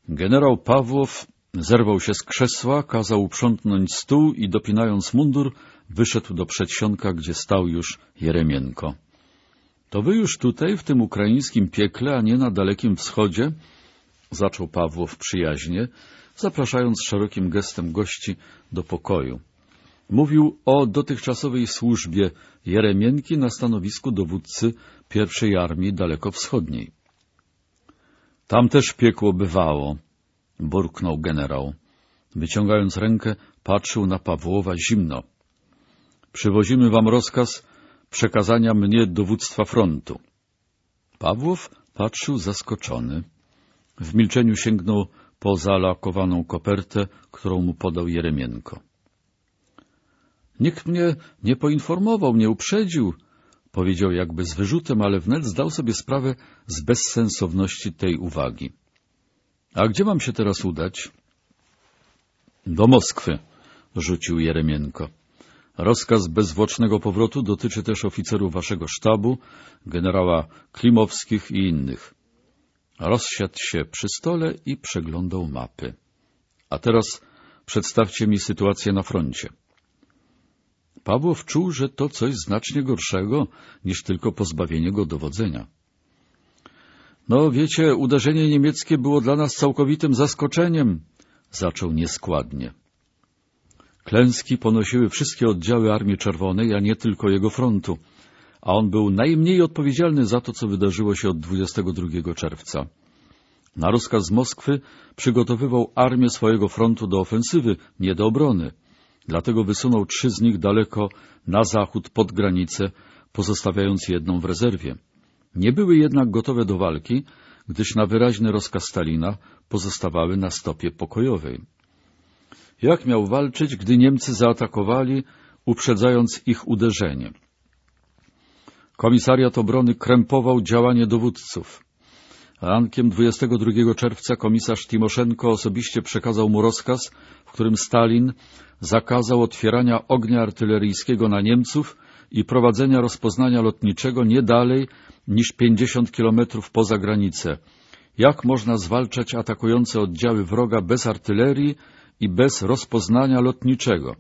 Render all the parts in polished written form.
Generał Pawłow zerwał się z krzesła, kazał uprzątnąć stół i dopinając mundur, wyszedł do przedsionka, gdzie stał już Jeremienko. — To wy już tutaj, w tym ukraińskim piekle, a nie na Dalekim Wschodzie? — zaczął Pawłow przyjaźnie, zapraszając szerokim gestem gości do pokoju. Mówił o dotychczasowej służbie Jeremienki na stanowisku dowódcy I Armii Dalekowschodniej. — Tam też piekło bywało — burknął generał. Wyciągając rękę, patrzył na Pawłowa zimno. — Przywozimy wam rozkaz przekazania mnie dowództwa frontu. Pawłow patrzył zaskoczony. W milczeniu sięgnął po zalakowaną kopertę, którą mu podał Jeremienko. — Nikt mnie nie poinformował, nie uprzedził — powiedział jakby z wyrzutem, ale wnet zdał sobie sprawę z bezsensowności tej uwagi. — A gdzie mam się teraz udać? — Do Moskwy — rzucił Jeremienko. Rozkaz bezzwłocznego powrotu dotyczy też oficerów waszego sztabu, generała Klimowskich i innych. Rozsiadł się przy stole i przeglądał mapy. A teraz przedstawcie mi sytuację na froncie. Pawłow czuł, że to coś znacznie gorszego niż tylko pozbawienie go dowodzenia. No wiecie, uderzenie niemieckie było dla nas całkowitym zaskoczeniem, zaczął nieskładnie. Klęski ponosiły wszystkie oddziały Armii Czerwonej, a nie tylko jego frontu, a on był najmniej odpowiedzialny za to, co wydarzyło się od 22 czerwca. Na rozkaz z Moskwy przygotowywał armię swojego frontu do ofensywy, nie do obrony. Dlatego wysunął 3 z nich daleko na zachód pod granicę, pozostawiając jedną w rezerwie. Nie były jednak gotowe do walki, gdyż na wyraźny rozkaz Stalina pozostawały na stopie pokojowej. Jak miał walczyć, gdy Niemcy zaatakowali, uprzedzając ich uderzenie? Komisariat Obrony krępował działanie dowódców. Rankiem 22 czerwca komisarz Timoszenko osobiście przekazał mu rozkaz, w którym Stalin zakazał otwierania ognia artyleryjskiego na Niemców i prowadzenia rozpoznania lotniczego nie dalej niż 50 kilometrów poza granicę. Jak można zwalczać atakujące oddziały wroga bez artylerii i bez rozpoznania lotniczego?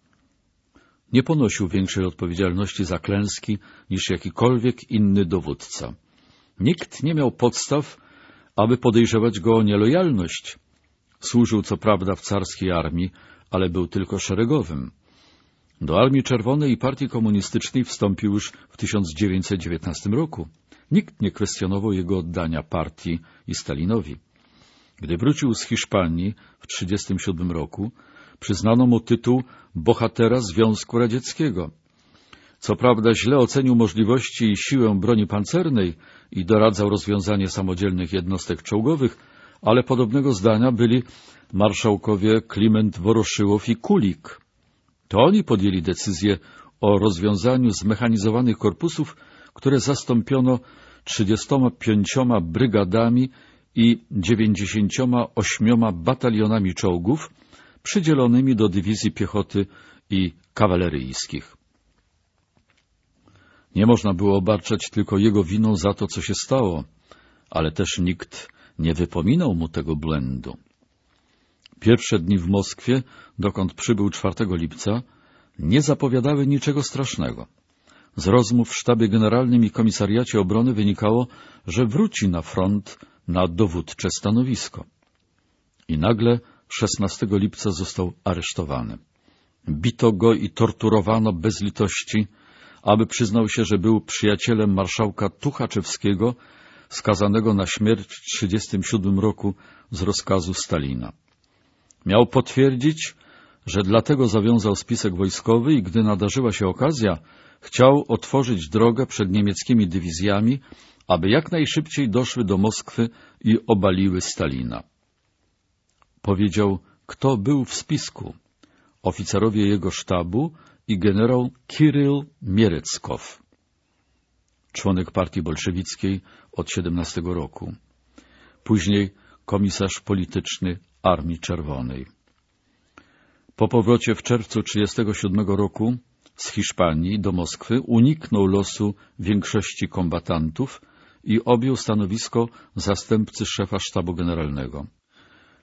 Nie ponosił większej odpowiedzialności za klęski niż jakikolwiek inny dowódca. Nikt nie miał podstaw, aby podejrzewać go o nielojalność. Służył co prawda w carskiej armii, ale był tylko szeregowym. Do Armii Czerwonej i Partii Komunistycznej wstąpił już w 1919 roku. Nikt nie kwestionował jego oddania partii i Stalinowi. Gdy wrócił z Hiszpanii w 1937 roku, przyznano mu tytuł bohatera Związku Radzieckiego. Co prawda źle ocenił możliwości i siłę broni pancernej i doradzał rozwiązanie samodzielnych jednostek czołgowych, ale podobnego zdania byli marszałkowie Kliment Woroszyłow i Kulik. To oni podjęli decyzję o rozwiązaniu zmechanizowanych korpusów, które zastąpiono 35 brygadami i 98 batalionami czołgów przydzielonymi do dywizji piechoty i kawaleryjskich. Nie można było obarczać tylko jego winą za to, co się stało, ale też nikt nie wypominał mu tego błędu. Pierwsze dni w Moskwie, dokąd przybył 4 lipca, nie zapowiadały niczego strasznego. Z rozmów w sztabie generalnym i komisariacie obrony wynikało, że wróci na front na dowódcze stanowisko. I nagle 16 lipca został aresztowany. Bito go i torturowano bez litości, aby przyznał się, że był przyjacielem marszałka Tuchaczewskiego, skazanego na śmierć w 1937 roku z rozkazu Stalina. Miał potwierdzić, że dlatego zawiązał spisek wojskowy i gdy nadarzyła się okazja, chciał otworzyć drogę przed niemieckimi dywizjami, aby jak najszybciej doszły do Moskwy i obaliły Stalina. Powiedział, kto był w spisku. Oficerowie jego sztabu i generał Kiryl Miereckow, członek partii bolszewickiej od 17 roku. Później komisarz polityczny Armii Czerwonej. Po powrocie w czerwcu 1937 roku z Hiszpanii do Moskwy uniknął losu większości kombatantów i objął stanowisko zastępcy szefa sztabu generalnego.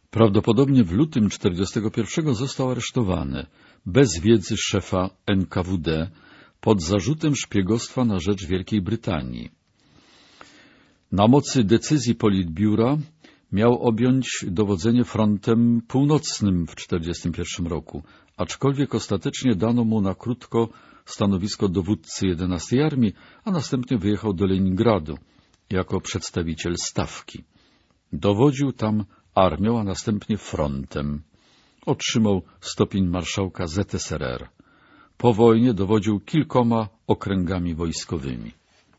Prawdopodobnie w lutym 1941 został aresztowany, bez wiedzy szefa NKWD, pod zarzutem szpiegostwa na rzecz Wielkiej Brytanii. Na mocy decyzji Politbiura miał objąć dowodzenie frontem północnym w 1941 roku, aczkolwiek ostatecznie dano mu na krótko stanowisko dowódcy 11 Armii, a następnie wyjechał do Leningradu jako przedstawiciel stawki. Dowodził tam armią, a następnie frontem. Otrzymał stopień marszałka ZSRR. Po wojnie dowodził kilkoma okręgami wojskowymi.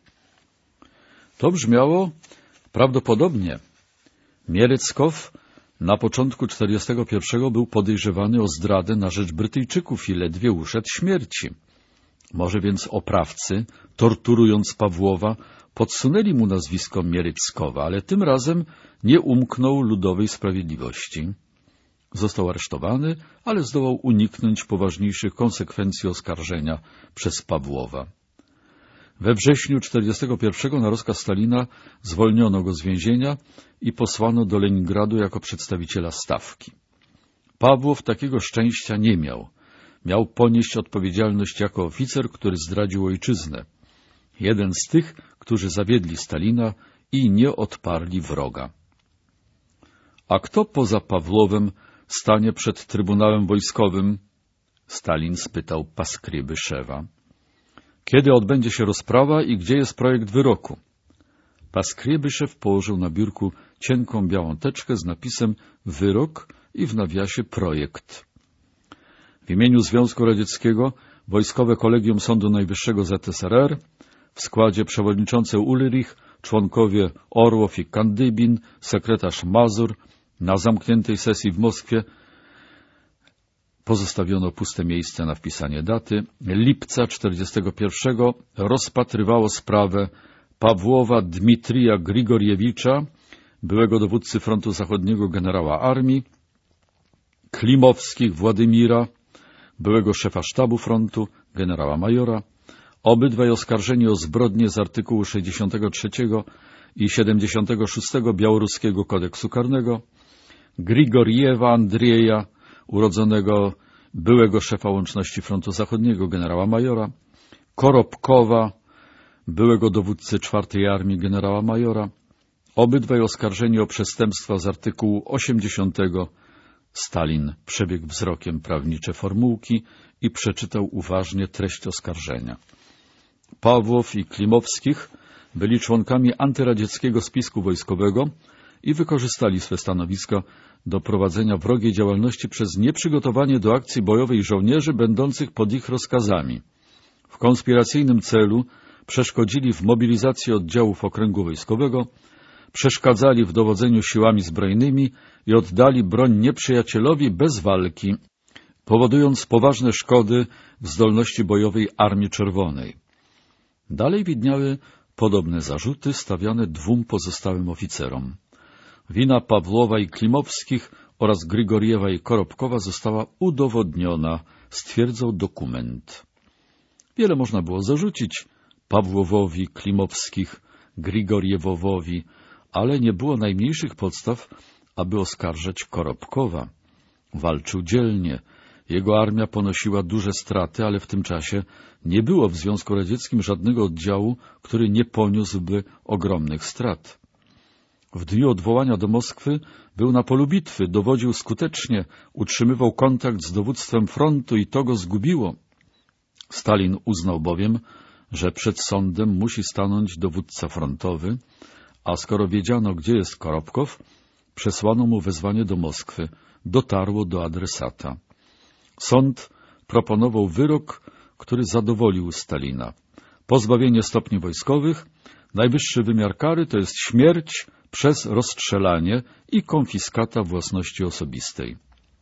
To brzmiało prawdopodobnie. Mieleckow na początku 1941 był podejrzewany o zdradę na rzecz Brytyjczyków i ledwie uszedł śmierci. Może więc oprawcy, torturując Pawłowa, podsunęli mu nazwisko Mieleckowa, ale tym razem nie umknął ludowej sprawiedliwości. Został aresztowany, ale zdołał uniknąć poważniejszych konsekwencji oskarżenia przez Pawłowa. We wrześniu 1941 na rozkaz Stalina zwolniono go z więzienia i posłano do Leningradu jako przedstawiciela stawki. Pawłow takiego szczęścia nie miał. Miał ponieść odpowiedzialność jako oficer, który zdradził ojczyznę. Jeden z tych, którzy zawiedli Stalina i nie odparli wroga. A kto poza Pawłowem stanie przed Trybunałem Wojskowym? Stalin spytał Paskrybyszewa. Kiedy odbędzie się rozprawa i gdzie jest projekt wyroku? Paskrybyszew położył na biurku cienką białą teczkę z napisem wyrok i w nawiasie projekt. W imieniu Związku Radzieckiego Wojskowe Kolegium Sądu Najwyższego ZSRR, w składzie przewodniczący Ulrich, członkowie Orłow i Kandybin, sekretarz Mazur, na zamkniętej sesji w Moskwie pozostawiono puste miejsce na wpisanie daty. Lipca 1941 rozpatrywało sprawę Pawłowa Dmitrija Grigorjewicza, byłego dowódcy Frontu Zachodniego generała armii, Klimowskich Władimira, byłego szefa sztabu frontu, generała majora, obydwaj oskarżeni o zbrodnie z artykułu 63 i 76 Białoruskiego Kodeksu Karnego, Grigorjewa Andrieja, urodzonego byłego szefa łączności Frontu Zachodniego, generała majora, Koropkowa, byłego dowódcy 4 Armii, generała majora, obydwaj oskarżeni o przestępstwa z artykułu 80. Stalin przebiegł wzrokiem prawnicze formułki i przeczytał uważnie treść oskarżenia. Pawłow i Klimowskich byli członkami antyradzieckiego spisku wojskowego i wykorzystali swe stanowiska do prowadzenia wrogiej działalności przez nieprzygotowanie do akcji bojowej żołnierzy będących pod ich rozkazami. W konspiracyjnym celu przeszkodzili w mobilizacji oddziałów okręgu wojskowego, przeszkadzali w dowodzeniu siłami zbrojnymi i oddali broń nieprzyjacielowi bez walki, powodując poważne szkody w zdolności bojowej Armii Czerwonej. Dalej widniały podobne zarzuty stawiane 2 pozostałym oficerom. Wina Pawłowa i Klimowskich oraz Grigorjewa i Koropkowa została udowodniona, stwierdzał dokument. Wiele można było zarzucić Pawłowowi, Klimowskich, Grigorjewowi, ale nie było najmniejszych podstaw, aby oskarżać Koropkowa. Walczył dzielnie. Jego armia ponosiła duże straty, ale w tym czasie nie było w Związku Radzieckim żadnego oddziału, który nie poniósłby ogromnych strat. W dniu odwołania do Moskwy był na polu bitwy, dowodził skutecznie, utrzymywał kontakt z dowództwem frontu i to go zgubiło. Stalin uznał bowiem, że przed sądem musi stanąć dowódca frontowy, a skoro wiedziano, gdzie jest Koropkow, przesłano mu wezwanie do Moskwy. Dotarło do adresata. Sąd proponował wyrok, który zadowolił Stalina. Pozbawienie stopni wojskowych, najwyższy wymiar kary to jest śmierć przez rozstrzelanie i konfiskata własności osobistej.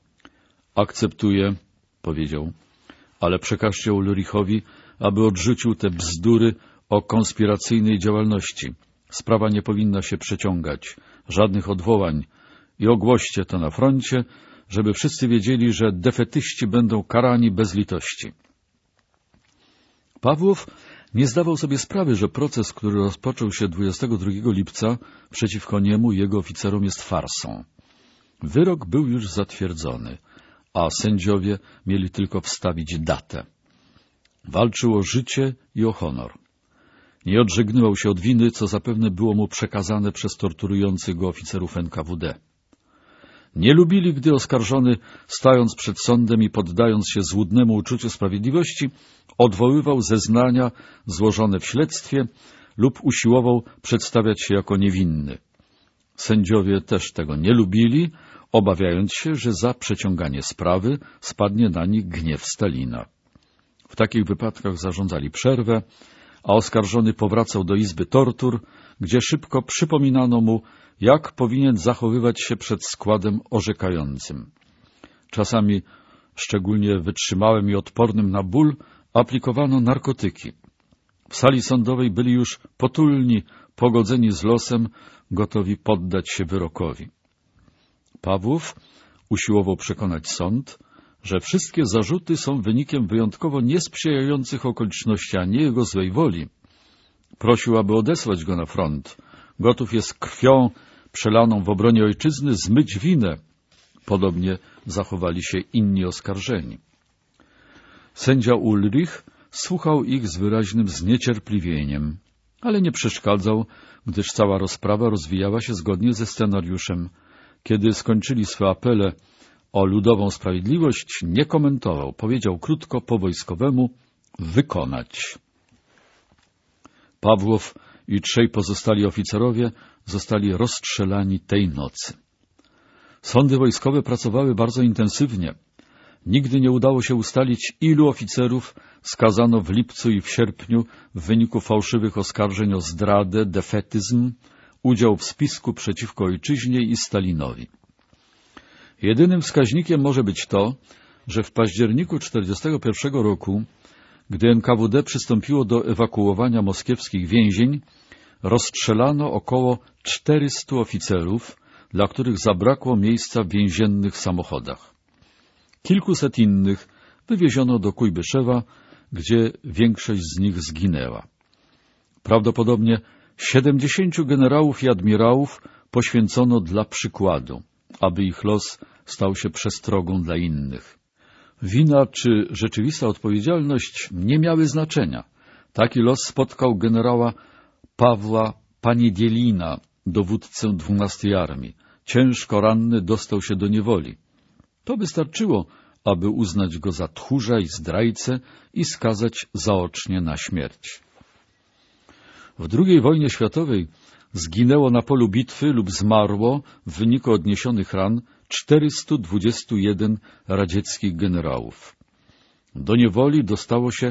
Akceptuję, powiedział, ale przekażcie Ulrichowi, aby odrzucił te bzdury o konspiracyjnej działalności. Sprawa nie powinna się przeciągać, żadnych odwołań i ogłoście to na froncie, żeby wszyscy wiedzieli, że defetyści będą karani bez litości. Pawłow nie zdawał sobie sprawy, że proces, który rozpoczął się 22 lipca przeciwko niemu i jego oficerom jest farsą. Wyrok był już zatwierdzony, a sędziowie mieli tylko wstawić datę. Walczył o życie i o honor. Nie odżegnywał się od winy, co zapewne było mu przekazane przez torturujących go oficerów NKWD. Nie lubili, gdy oskarżony, stając przed sądem i poddając się złudnemu uczuciu sprawiedliwości, odwoływał zeznania złożone w śledztwie lub usiłował przedstawiać się jako niewinny. Sędziowie też tego nie lubili, obawiając się, że za przeciąganie sprawy spadnie na nich gniew Stalina. W takich wypadkach zarządzali przerwę, a oskarżony powracał do izby tortur, gdzie szybko przypominano mu, jak powinien zachowywać się przed składem orzekającym. Czasami, szczególnie wytrzymałym i odpornym na ból, aplikowano narkotyki. W sali sądowej byli już potulni, pogodzeni z losem, gotowi poddać się wyrokowi. Pawłów usiłował przekonać sąd, że wszystkie zarzuty są wynikiem wyjątkowo niesprzyjających okoliczności, a nie jego złej woli. Prosił, aby odesłać go na front. Gotów jest krwią przelaną w obronie ojczyzny zmyć winę. Podobnie zachowali się inni oskarżeni. Sędzia Ulrich słuchał ich z wyraźnym zniecierpliwieniem, ale nie przeszkadzał, gdyż cała rozprawa rozwijała się zgodnie ze scenariuszem. Kiedy skończyli swe apele o ludową sprawiedliwość, nie komentował. Powiedział krótko po wojskowemu: wykonać. Pawłow i 3 pozostali oficerowie zostali rozstrzelani tej nocy. Sądy wojskowe pracowały bardzo intensywnie. Nigdy nie udało się ustalić, ilu oficerów skazano w lipcu i w sierpniu w wyniku fałszywych oskarżeń o zdradę, defetyzm, udział w spisku przeciwko ojczyźnie i Stalinowi. Jedynym wskaźnikiem może być to, że w październiku 1941 roku, gdy NKWD przystąpiło do ewakuowania moskiewskich więzień, rozstrzelano około 400 oficerów, dla których zabrakło miejsca w więziennych samochodach. Kilkuset innych wywieziono do Kujbyszewa, gdzie większość z nich zginęła. Prawdopodobnie 70 generałów i admirałów poświęcono dla przykładu, aby ich los stał się przestrogą dla innych. Wina czy rzeczywista odpowiedzialność nie miały znaczenia. Taki los spotkał generała Pawła Paniedzielina, dowódcę 12 Armii. Ciężko ranny dostał się do niewoli. To wystarczyło, aby uznać go za tchórza i zdrajcę i skazać zaocznie na śmierć. W II wojnie światowej zginęło na polu bitwy lub zmarło w wyniku odniesionych ran 421 radzieckich generałów. Do niewoli dostało się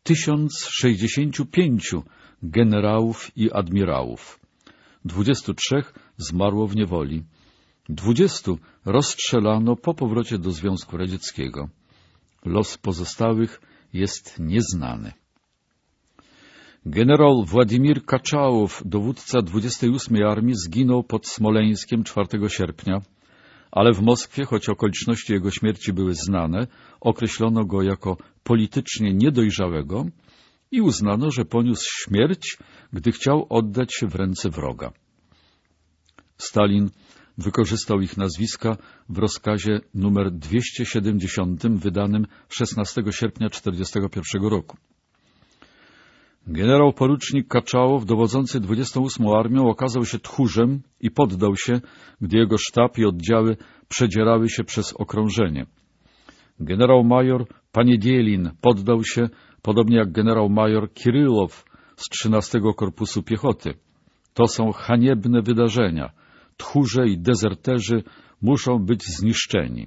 1065 generałów i admirałów. 23 zmarło w niewoli. 20 rozstrzelano po powrocie do Związku Radzieckiego. Los pozostałych jest nieznany. Generał Władimir Kaczałow, dowódca 28 Armii, zginął pod Smoleńskiem 4 sierpnia, ale w Moskwie, choć okoliczności jego śmierci były znane, określono go jako politycznie niedojrzałego i uznano, że poniósł śmierć, gdy chciał oddać się w ręce wroga. Stalin wykorzystał ich nazwiska w rozkazie nr 270 wydanym 16 sierpnia 1941 roku. Generał porucznik Kaczałow, dowodzący 28 Armią, okazał się tchórzem i poddał się, gdy jego sztab i oddziały przedzierały się przez okrążenie. Generał major Paniedzielin poddał się, podobnie jak generał major Kirylow z 13 Korpusu Piechoty. To są haniebne wydarzenia. Tchórze i dezerterzy muszą być zniszczeni.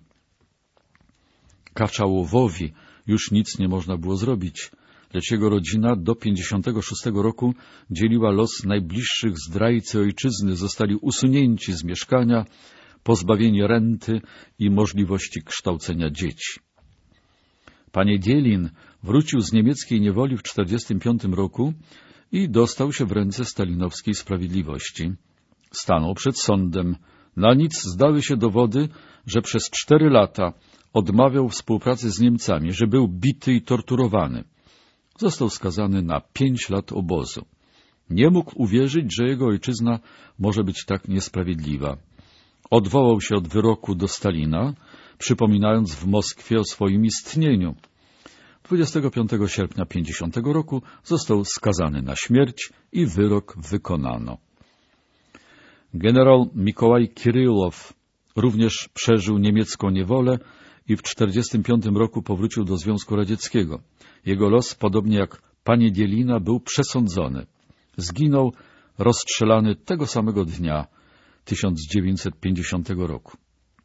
Kaczałowowi już nic nie można było zrobić, lecz jego rodzina do 1956 roku dzieliła los najbliższych zdrajcy ojczyzny, zostali usunięci z mieszkania, pozbawieni renty i możliwości kształcenia dzieci. Paniedzielin wrócił z niemieckiej niewoli w 1945 roku i dostał się w ręce stalinowskiej sprawiedliwości. Stanął przed sądem. Na nic zdały się dowody, że przez 4 lata odmawiał współpracy z Niemcami, że był bity i torturowany. Został skazany na 5 lat obozu. Nie mógł uwierzyć, że jego ojczyzna może być tak niesprawiedliwa. odwołał się od wyroku do Stalina, przypominając w Moskwie o swoim istnieniu. 25 sierpnia 50 roku został skazany na śmierć i wyrok wykonano. Generał Mikołaj Kiryłow również przeżył niemiecką niewolę i w 1945 roku powrócił do Związku Radzieckiego. Jego los, podobnie jak Paniedzielina, był przesądzony. Zginął rozstrzelany tego samego dnia 1950 roku.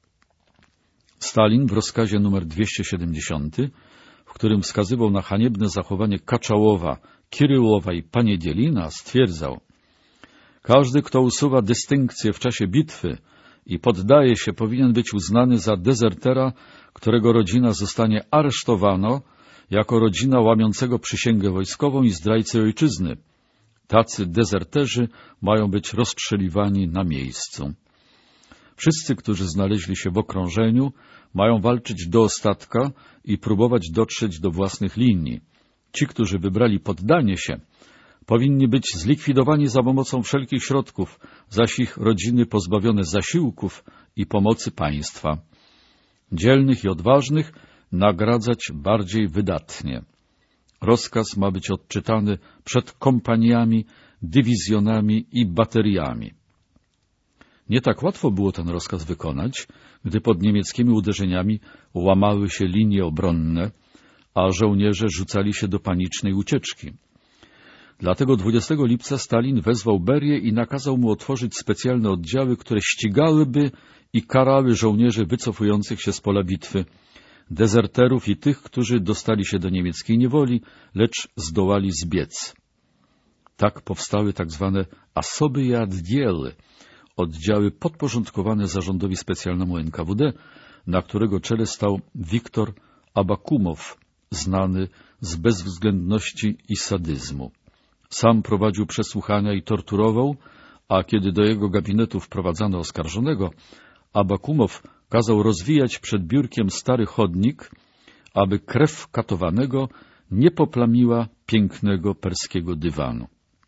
Stalin w rozkazie nr 270, w którym wskazywał na haniebne zachowanie Kaczałowa, Kiryłowa i Paniedzielina, stwierdzał: każdy, kto usuwa dystynkcję w czasie bitwy i poddaje się, powinien być uznany za dezertera, którego rodzina zostanie aresztowana jako rodzina łamiącego przysięgę wojskową i zdrajcy ojczyzny. Tacy dezerterzy mają być rozstrzeliwani na miejscu. Wszyscy, którzy znaleźli się w okrążeniu, mają walczyć do ostatka i próbować dotrzeć do własnych linii. Ci, którzy wybrali poddanie się, powinni być zlikwidowani za pomocą wszelkich środków, zaś ich rodziny pozbawione zasiłków i pomocy państwa. Dzielnych i odważnych nagradzać bardziej wydatnie. Rozkaz ma być odczytany przed kompaniami, dywizjonami i bateriami. Nie tak łatwo było ten rozkaz wykonać, gdy pod niemieckimi uderzeniami łamały się linie obronne, a żołnierze rzucali się do panicznej ucieczki. Dlatego 20 lipca Stalin wezwał Berię i nakazał mu otworzyć specjalne oddziały, które ścigałyby i karały żołnierzy wycofujących się z pola bitwy, dezerterów i tych, którzy dostali się do niemieckiej niewoli, lecz zdołali zbiec. Tak powstały tak zwane Особые oddziały, oddziały podporządkowane zarządowi specjalnemu NKWD, na którego czele stał Wiktor Abakumow, znany z bezwzględności i sadyzmu. Sam prowadził przesłuchania i torturował, a kiedy do jego gabinetu wprowadzano oskarżonego, Abakumow kazał rozwijać przed biurkiem stary chodnik, aby krew katowanego nie poplamiła pięknego perskiego dywanu.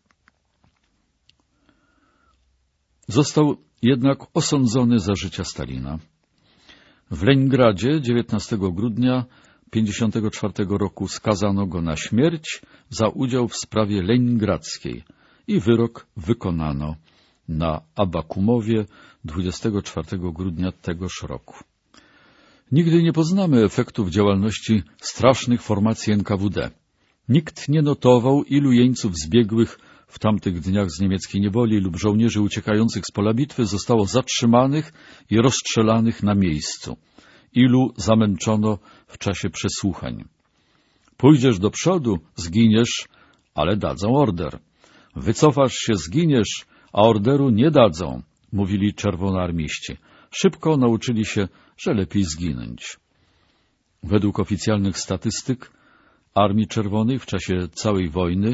Został jednak osądzony za życia Stalina. W Leningradzie 19 grudnia 1954 roku skazano go na śmierć za udział w sprawie leningradzkiej i wyrok wykonano na Abakumowie 24 grudnia tegoż roku. Nigdy nie poznamy efektów działalności strasznych formacji NKWD. Nikt nie notował, ilu jeńców zbiegłych w tamtych dniach z niemieckiej niewoli lub żołnierzy uciekających z pola bitwy zostało zatrzymanych i rozstrzelanych na miejscu. Ilu zamęczono w czasie przesłuchań. Pójdziesz do przodu, zginiesz, ale dadzą order. Wycofasz się, zginiesz, a orderu nie dadzą, mówili czerwonoarmiści. Szybko nauczyli się, że lepiej zginąć. Według oficjalnych statystyk Armii Czerwonej w czasie całej wojny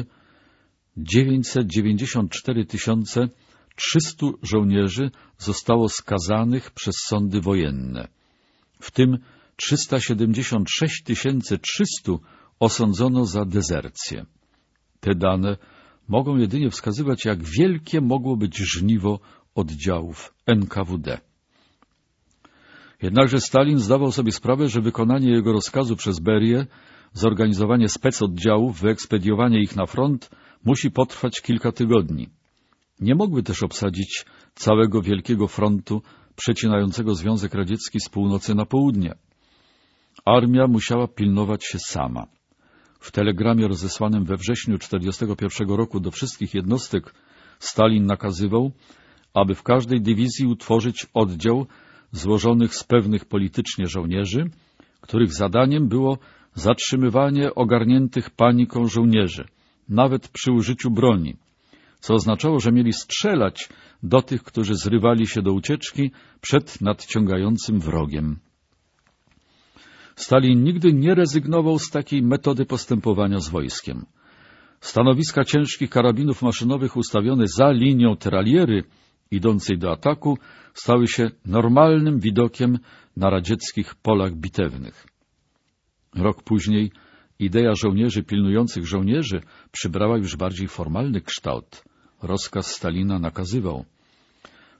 994 300 żołnierzy zostało skazanych przez sądy wojenne. W tym 376 300 osądzono za dezercję. Te dane mogą jedynie wskazywać, jak wielkie mogło być żniwo oddziałów NKWD. Jednakże Stalin zdawał sobie sprawę, że wykonanie jego rozkazu przez Berię, zorganizowanie specoddziałów, wyekspediowanie ich na front musi potrwać kilka tygodni. Nie mogły też obsadzić całego wielkiego frontu przecinającego Związek Radziecki z północy na południe. Armia musiała pilnować się sama. W telegramie rozesłanym we wrześniu 1941 roku do wszystkich jednostek Stalin nakazywał, aby w każdej dywizji utworzyć oddział złożonych z pewnych politycznie żołnierzy, których zadaniem było zatrzymywanie ogarniętych paniką żołnierzy, nawet przy użyciu broni, co oznaczało, że mieli strzelać do tych, którzy zrywali się do ucieczki przed nadciągającym wrogiem. Stalin nigdy nie rezygnował z takiej metody postępowania z wojskiem. Stanowiska ciężkich karabinów maszynowych ustawione za linią teraliery idącej do ataku stały się normalnym widokiem na radzieckich polach bitewnych. Rok później idea żołnierzy pilnujących żołnierzy przybrała już bardziej formalny kształt. Rozkaz Stalina nakazywał: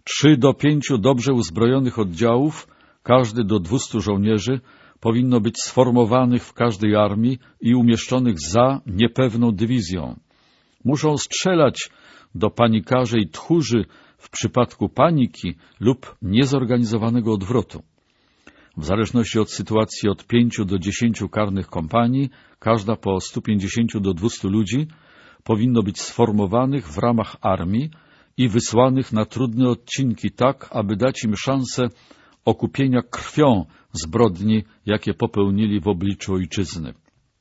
3 do 5 dobrze uzbrojonych oddziałów, każdy do 200 żołnierzy, powinno być sformowanych w każdej armii i umieszczonych za niepewną dywizją. Muszą strzelać do panikarzy i tchórzy w przypadku paniki lub niezorganizowanego odwrotu. W zależności od sytuacji od 5 do 10 karnych kompanii, każda po 150 do 200 ludzi, powinno być sformowanych w ramach armii i wysłanych na trudne odcinki tak, aby dać im szansę okupienia krwią zbrodni, jakie popełnili w obliczu ojczyzny.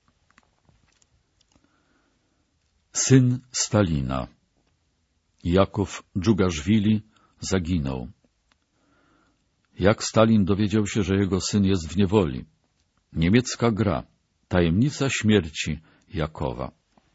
Syn Stalina, Jakow Dżugaszwili, zaginął. Jak Stalin dowiedział się, że jego syn jest w niewoli? Niemiecka gra. Tajemnica śmierci Jakowa.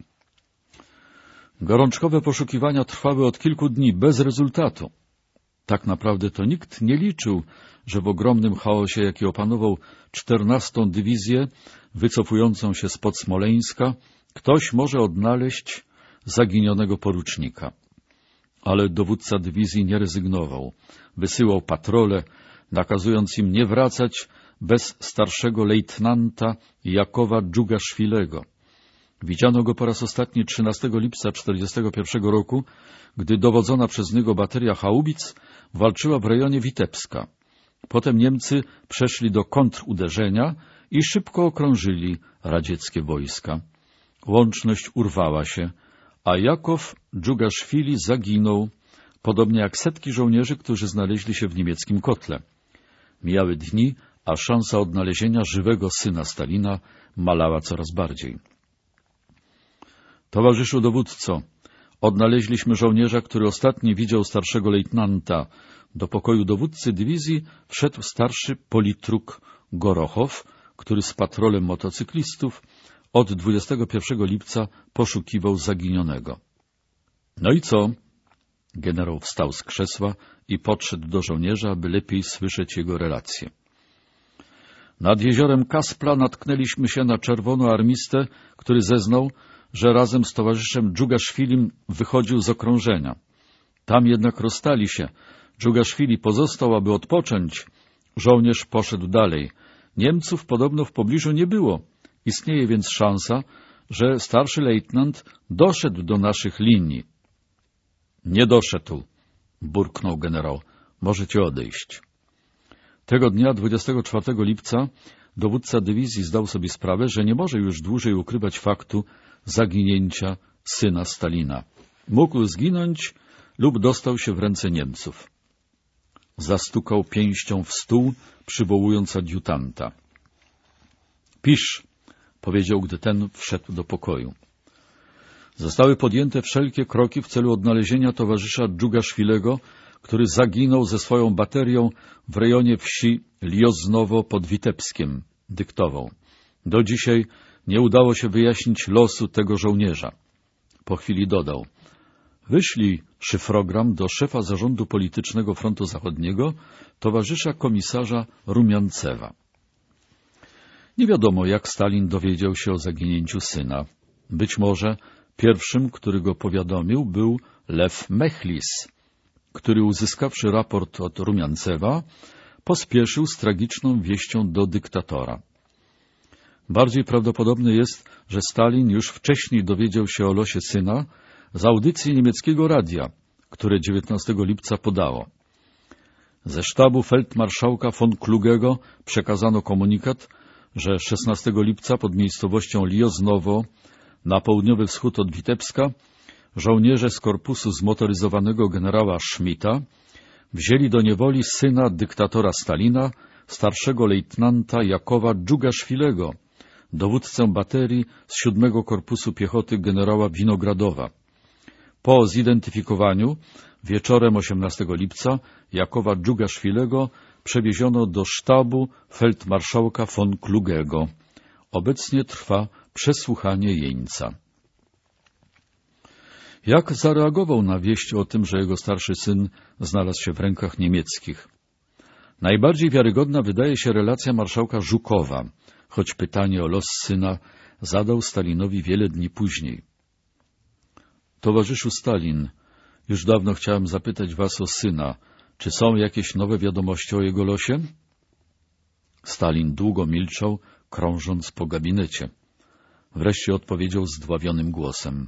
Gorączkowe poszukiwania trwały od kilku dni bez rezultatu. Tak naprawdę to nikt nie liczył, że w ogromnym chaosie, jaki opanował 14. dywizję wycofującą się spod Smoleńska, ktoś może odnaleźć zaginionego porucznika. Ale dowódca dywizji nie rezygnował. Wysyłał patrole, nakazując im nie wracać bez starszego lejtnanta Jakowa Dżugaszwilego. Widziano go po raz ostatni 13 lipca 1941 roku, gdy dowodzona przez niego bateria haubic walczyła w rejonie Witebska. Potem Niemcy przeszli do kontruderzenia i szybko okrążyli radzieckie wojska. Łączność urwała się, a Jakow Dżugaszwili zaginął, podobnie jak setki żołnierzy, którzy znaleźli się w niemieckim kotle. Mijały dni, a szansa odnalezienia żywego syna Stalina malała coraz bardziej. Towarzyszu dowódco, odnaleźliśmy żołnierza, który ostatni widział starszego lejtnanta. Do pokoju dowódcy dywizji wszedł starszy politruk Gorochow, który z patrolem motocyklistów od 21 lipca poszukiwał zaginionego. No i co? Generał wstał z krzesła i podszedł do żołnierza, aby lepiej słyszeć jego relacje. Nad jeziorem Kaspla natknęliśmy się na czerwonoarmistę, który zeznał, że razem z towarzyszem Dżugaszwilim wychodził z okrążenia. Tam jednak rozstali się. Dżugaszwili pozostał, aby odpocząć. Żołnierz poszedł dalej. Niemców podobno w pobliżu nie było. Istnieje więc szansa, że starszy lejtnant doszedł do naszych linii. Nie doszedł, burknął generał. Możecie odejść. Tego dnia, 24 lipca, dowódca dywizji zdał sobie sprawę, że nie może już dłużej ukrywać faktu zaginięcia syna Stalina. Mógł zginąć lub dostał się w ręce Niemców. Zastukał pięścią w stół, przywołując adiutanta. Pisz, powiedział, gdy ten wszedł do pokoju. Zostały podjęte wszelkie kroki w celu odnalezienia towarzysza Dżugaszwilego, który zaginął ze swoją baterią w rejonie wsi Lioznowo pod Witebskiem, dyktował. Do dzisiaj nie udało się wyjaśnić losu tego żołnierza. Po chwili dodał. Wyślij szyfrogram do szefa zarządu politycznego Frontu Zachodniego, towarzysza komisarza Rumiancewa. Nie wiadomo, jak Stalin dowiedział się o zaginięciu syna. Być może pierwszym, który go powiadomił, był Lew Mechlis, który uzyskawszy raport od Rumiancewa, pospieszył z tragiczną wieścią do dyktatora. Bardziej prawdopodobne jest, że Stalin już wcześniej dowiedział się o losie syna z audycji niemieckiego radia, które 19 lipca podało. Ze sztabu feldmarszałka von Klugego przekazano komunikat, że 16 lipca pod miejscowością Lioznowo, na południowy wschód od Witebska, żołnierze z korpusu zmotoryzowanego generała Schmidta wzięli do niewoli syna dyktatora Stalina, starszego lejtnanta Jakowa Dżugaszwilego, dowódcę baterii z 7 Korpusu Piechoty generała Winogradowa. Po zidentyfikowaniu wieczorem 18 lipca Jakowa Dżugaszwilego przewieziono do sztabu feldmarszałka von Klugego. Obecnie trwa przesłuchanie jeńca. Jak zareagował na wieść o tym, że jego starszy syn znalazł się w rękach niemieckich? Najbardziej wiarygodna wydaje się relacja marszałka Żukowa, choć pytanie o los syna zadał Stalinowi wiele dni później. Towarzyszu Stalin, już dawno chciałem zapytać was o syna. Czy są jakieś nowe wiadomości o jego losie? Stalin długo milczał, krążąc po gabinecie. Wreszcie odpowiedział zdławionym głosem.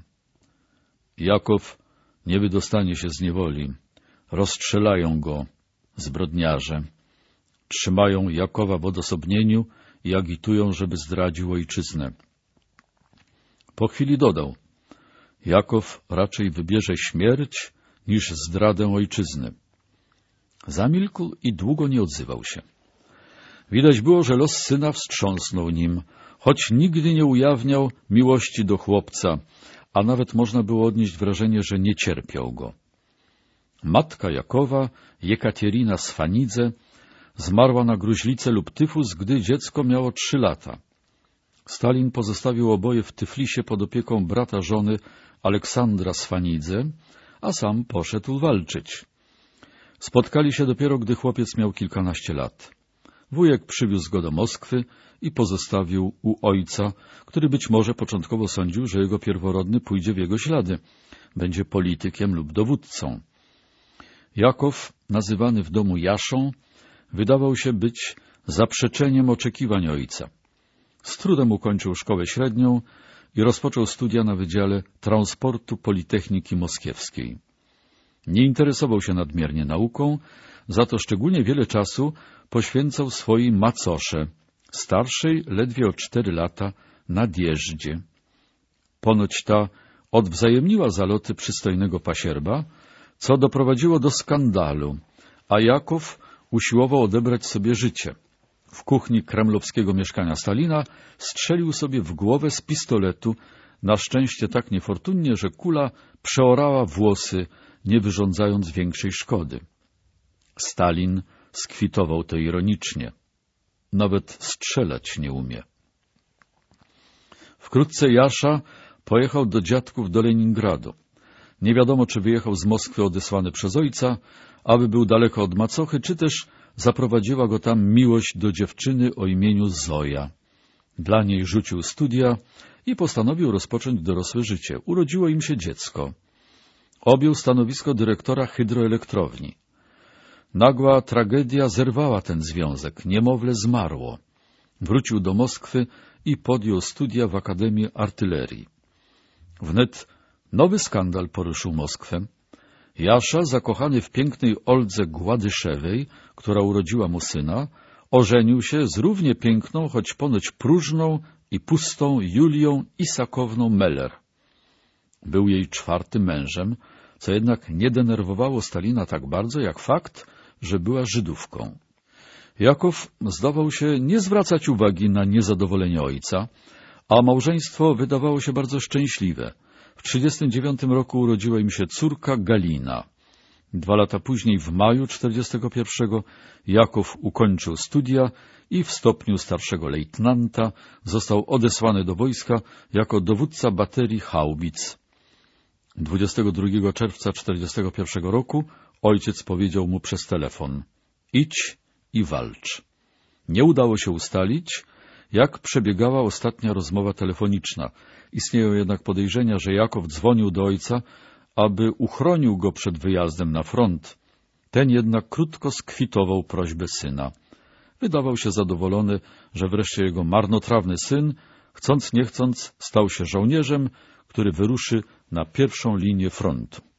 Jakow nie wydostanie się z niewoli. Rozstrzelają go zbrodniarze. Trzymają Jakowa w odosobnieniu i agitują, żeby zdradził ojczyznę. Po chwili dodał. Jakow raczej wybierze śmierć niż zdradę ojczyzny. Zamilkł i długo nie odzywał się. Widać było, że los syna wstrząsnął nim, choć nigdy nie ujawniał miłości do chłopca, a nawet można było odnieść wrażenie, że nie cierpiał go. Matka Jakowa, Jekaterina Sfanidze, zmarła na gruźlicę lub tyfus, gdy dziecko miało 3 lata. Stalin pozostawił oboje w Tyflisie pod opieką brata żony Aleksandra Sfanidze, a sam poszedł walczyć. Spotkali się dopiero, gdy chłopiec miał kilkanaście lat. Wujek przywiózł go do Moskwy i pozostawił u ojca, który być może początkowo sądził, że jego pierworodny pójdzie w jego ślady, będzie politykiem lub dowódcą. Jakow, nazywany w domu Jaszą, wydawał się być zaprzeczeniem oczekiwań ojca. Z trudem ukończył szkołę średnią i rozpoczął studia na Wydziale Transportu Politechniki Moskiewskiej. Nie interesował się nadmiernie nauką, za to szczególnie wiele czasu poświęcał swojej macosze, starszej ledwie o 4 lata, Nadjeżdzie. Ponoć ta odwzajemniła zaloty przystojnego pasierba, co doprowadziło do skandalu, a Jakow usiłował odebrać sobie życie. W kuchni kremlowskiego mieszkania Stalina strzelił sobie w głowę z pistoletu, na szczęście tak niefortunnie, że kula przeorała włosy, nie wyrządzając większej szkody. Stalin skwitował to ironicznie. Nawet strzelać nie umie. Wkrótce Jasza pojechał do dziadków do Leningradu. Nie wiadomo, czy wyjechał z Moskwy odesłany przez ojca, aby był daleko od macochy, czy też zaprowadziła go tam miłość do dziewczyny o imieniu Zoja. Dla niej rzucił studia i postanowił rozpocząć dorosłe życie. Urodziło im się dziecko. Objął stanowisko dyrektora hydroelektrowni. Nagła tragedia zerwała ten związek. Niemowlę zmarło. Wrócił do Moskwy i podjął studia w Akademii Artylerii. Wnet nowy skandal poruszył Moskwę. Jasza, zakochany w pięknej Oldze Gładyszewej, która urodziła mu syna, ożenił się z równie piękną, choć ponoć próżną i pustą Julią Isakowną Meller. Był jej 4. mężem, co jednak nie denerwowało Stalina tak bardzo jak fakt, że była Żydówką. Jakow zdawał się nie zwracać uwagi na niezadowolenie ojca, a małżeństwo wydawało się bardzo szczęśliwe. W 1939 roku urodziła im się córka Galina. 2 lata później, w maju 1941, Jakow ukończył studia i w stopniu starszego lejtnanta został odesłany do wojska jako dowódca baterii haubic. 22 czerwca 1941 roku ojciec powiedział mu przez telefon: idź i walcz. Nie udało się ustalić, jak przebiegała ostatnia rozmowa telefoniczna. Istnieją jednak podejrzenia, że Jakow dzwonił do ojca, aby uchronił go przed wyjazdem na front. Ten jednak krótko skwitował prośbę syna. Wydawał się zadowolony, że wreszcie jego marnotrawny syn, chcąc nie chcąc, stał się żołnierzem, który wyruszy na pierwszą linię frontu.